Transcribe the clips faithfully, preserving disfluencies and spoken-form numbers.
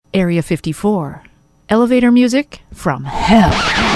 Area fifty-four. Elevator music from hell.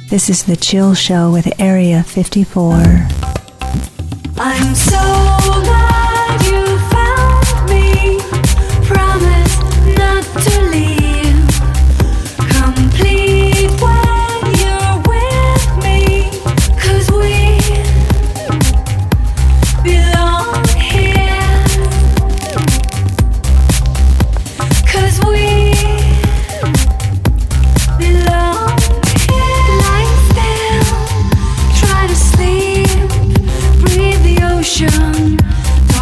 This is The Chill Show with Area fifty-four. I'm so glad you found me. Promise not to leave. Complete when you're with me. 'Cause we belong here. 'Cause we belong here. Lie still, try to sleep. Breathe the ocean,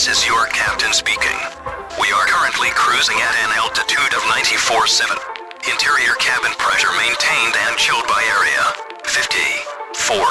This is your captain speaking. We are currently cruising at an altitude of ninety-four point seven. Interior cabin pressure maintained and chilled by area fifty-four.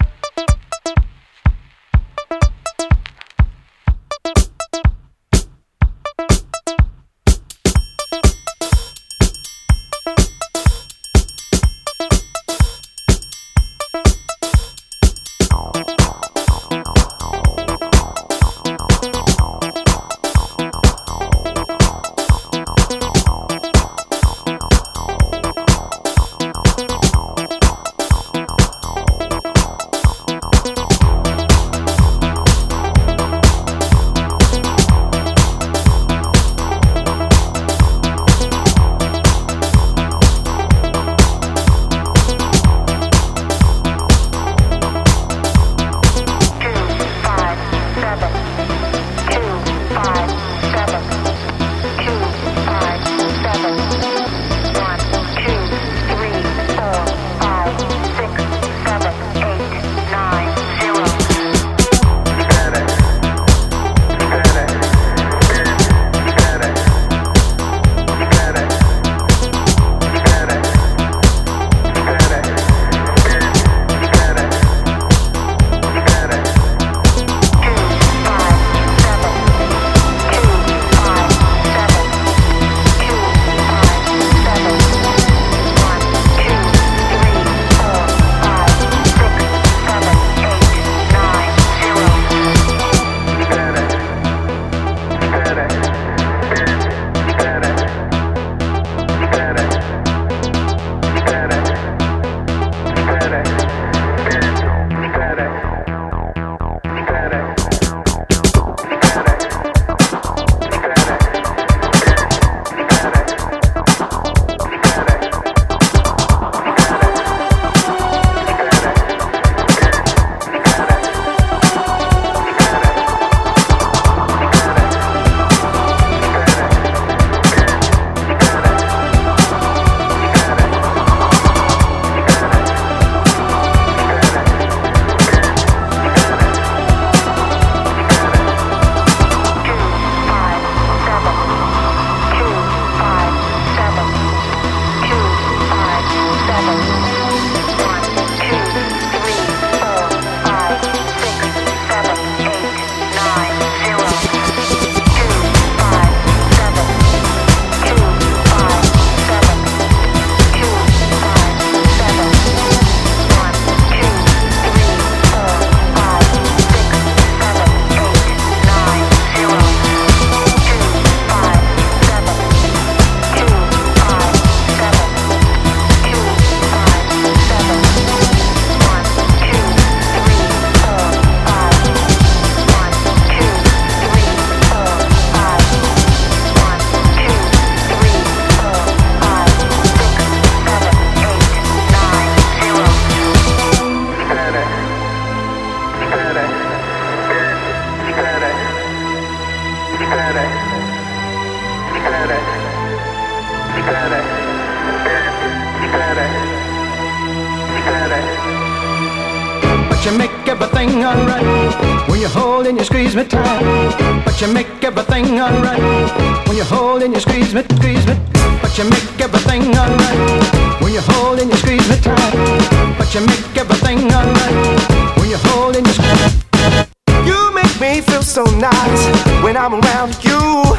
But you make everything alright when you hold and you squeeze me tight. But you make everything alright when you hold and you squeeze me, squeeze me. But you make everything alright when you hold and you squeeze me tight. But you make everything alright when you hold and you squeeze me. You make me feel so nice when I'm around you.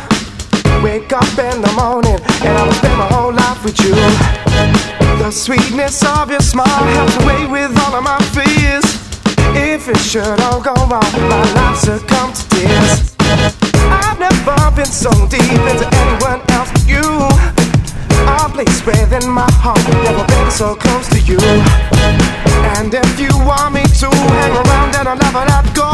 Wake up in the morning and I will spend my whole life with you. The sweetness of your smile helps away with all of my fears. If it should all go wrong, my life succumb to tears. I've never been so deep into anyone else but you. A place within my heart, never been so close to you. And if you want me to hang around and I'll never let go,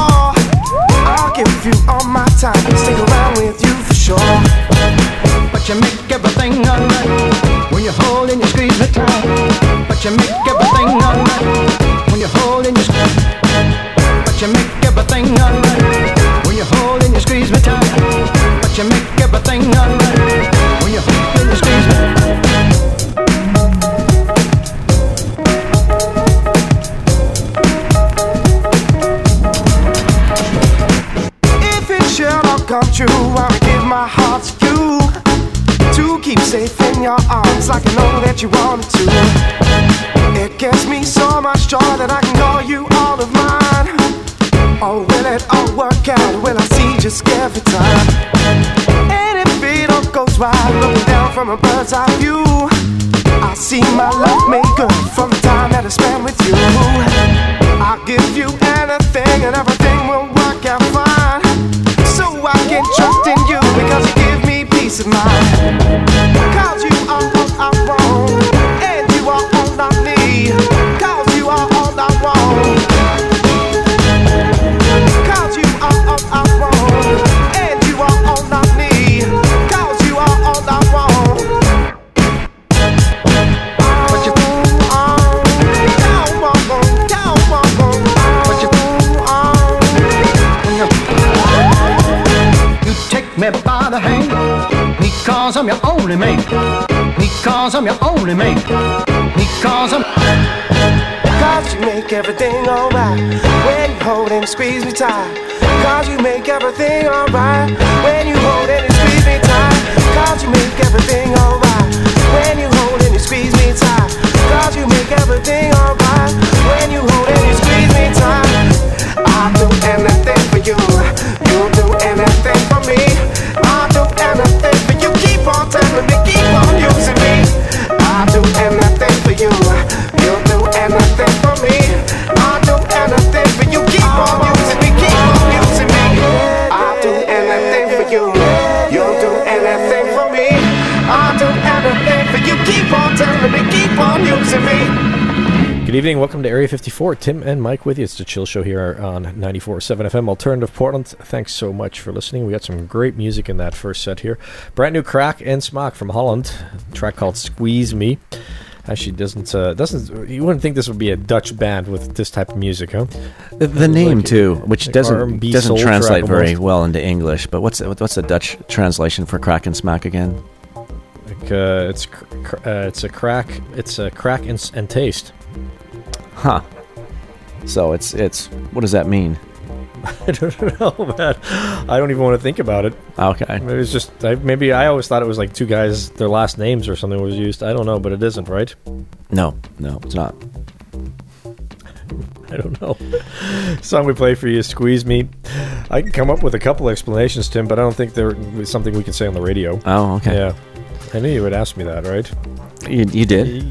I'll give you all my time, stick around with you for sure. But you make everything alright when you hold and you squeeze me tight. But you make everything alright when you hold and you squeeze me. But you make everything alright when you hold and you squeeze me tight. But you make everything alright when you hold and you squeeze me. If it should all come true. I'ma give my heart to you, to keep safe in your arms like I know that you wanted to. It gives me so much joy that I can call you all of mine. Oh, will it all work out? Will I see just every time? And if it all goes right, looking down from a bird's eye view, I see my love made good from the time that I spent with you. I'll give you anything and everything will work out fine. So I can trust in you because you give me peace of mind. Cause you are all I want, and you are all I need. Cause you are all I want. Cause you are all I want, and you are all I need. Cause you are all I want. But you oh, don't want, don't want, but you oh. You take me by the hand, because I'm your only mate. Because I'm your only mate. Because I'm. Cause you make everything alright when you hold and squeeze me tight. Cause you make everything alright when you hold and squeeze me tight. Cause you make everything alright when you hold and you squeeze me tight. Cause you make everything alright when you hold and you squeeze me tight. I'll do anything for you, you'll do anything for me. I'll do anything for you, keep on telling me, keep on using me. I'll do anything for you, you'll do anything for me. I'll do anything for you, keep on using me, keep on using me. I'll do anything for you, you'll do anything for me. I'll do anything for you, keep on telling me, keep on using me. Good evening, welcome to Area fifty-four. Tim and Mike with you. It's the Chill Show here on ninety-four point seven F M Alternative Portland. Thanks so much for listening. We got some great music in that first set here. Brand new Crack and Smaak from Holland. A track called Squeeze Me. Actually, doesn't uh, doesn't you wouldn't think this would be a Dutch band with this type of music, huh? The, the name like, too, which like doesn't R and B doesn't soul translate track very almost. well into English. But what's what's the Dutch translation for Crack and Smaak again? Like uh, it's cr- cr- uh, it's a crack. It's a crack and, s- and taste. Huh. So it's it's what does that mean? I don't know, man. I don't even want to think about it. Okay. Maybe it's just I, maybe I always thought it was like two guys, their last names or something was used. I don't know, but it isn't, right? No, no, it's not. I don't know. Song we play for you is Squeeze Me. I can come up with a couple explanations, Tim, but I don't think there is something we can say on the radio. Oh, okay. Yeah. I knew you would ask me that, right? You, you did.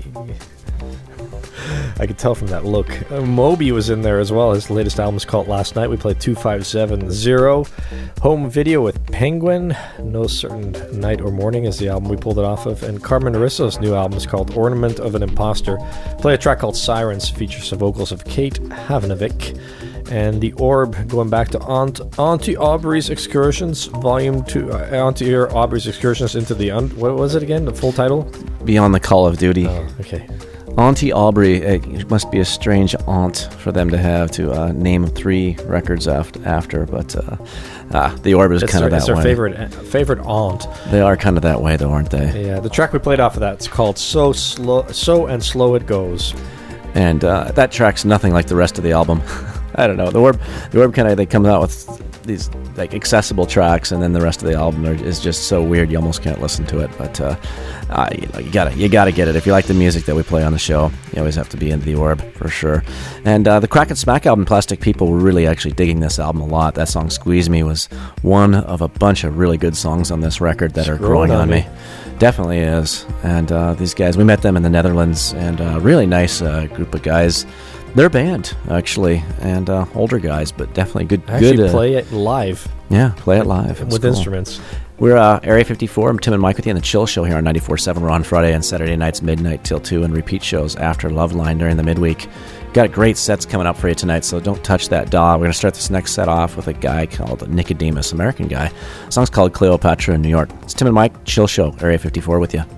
I could tell from that look. Uh, Moby was in there as well. His latest album is called Last Night. We played two five seven zero. Home Video with Penguin. No Certain Night or Morning is the album we pulled it off of. And Carmen Arisso's new album is called Ornament of an Imposter. Play a track called Sirens. Features the vocals of Kate Havanovic. And The Orb, going back to Aunt Auntie Aubrey's Excursions, Volume two. Uh, Auntie Aubrey's Excursions into the... Un- what was it again? The full title? Beyond the Call of Duty. Oh, okay. Auntie Aubrey, it must be a strange aunt for them to have to uh, name three records after, after but uh, uh, The Orb is kind of that it's their way. favorite, favorite aunt. They are kind of that way, though, aren't they? Yeah, the track we played off of that is called So Slow, So and Slow It Goes. And uh, that track's nothing like the rest of the album. I don't know. The Orb, the Orb kind of they come out with these like accessible tracks, and then the rest of the album are, is just so weird you almost can't listen to it. But uh, uh, you know, you gotta you gotta get it if you like the music that we play on the show. You always have to be into The Orb for sure. And uh, the Crack and Smaak album, Plastic People, were really actually digging this album a lot. That song "Squeeze Me" was one of a bunch of really good songs on this record that are growing on me. Definitely is. And uh, these guys, we met them in the Netherlands, and a uh, really nice uh, group of guys. They're a band, actually, and uh, older guys, but definitely good. Actually good, uh, play it live. Yeah, play it live. With cool. instruments. We're uh, Area fifty-four. I'm Tim and Mike with you on the Chill Show here on ninety-four point seven. We're on Friday and Saturday nights, midnight till two, and repeat shows after Loveline during the midweek. Got great sets coming up for you tonight, so don't touch that dial. We're going to start this next set off with a guy called Nicodemus, American guy. The song's called Cleopatra in New York. It's Tim and Mike, Chill Show, Area fifty-four with you.